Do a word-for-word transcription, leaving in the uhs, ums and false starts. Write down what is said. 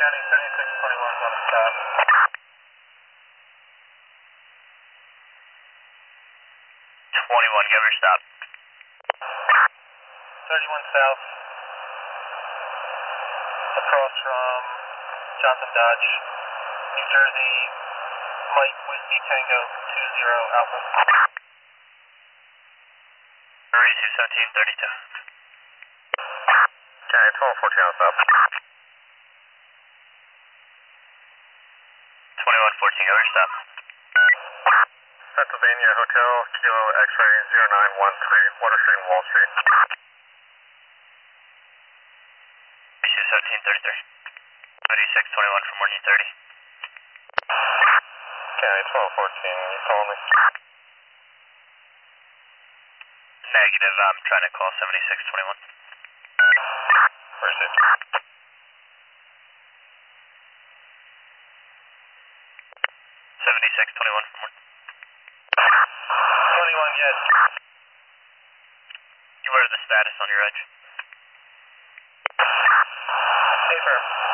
County, seventy-six twenty-one is on a stop. twenty-one, give her a stop. thirty-one South, across from Johnson Dodge, New Jersey, Mike Whiskey Tango two zero Alpha. thirty-two seventeen thirty-two. Okay, twelve fourteen on stop. twenty-one fourteen, give her a stop. Pennsylvania Hotel, Kilo X-ray zero nine one three, Water Street and Wall Street. thirty-two seventeen thirty-three. thirty-six twenty-one for morning thirty. Okay, twelve fourteen, you calling me? Negative, I'm trying to call seventy-six twenty-one. Received. seventy-six twenty-one for morning. twenty-one, yes. What are the status on your edge? Paper.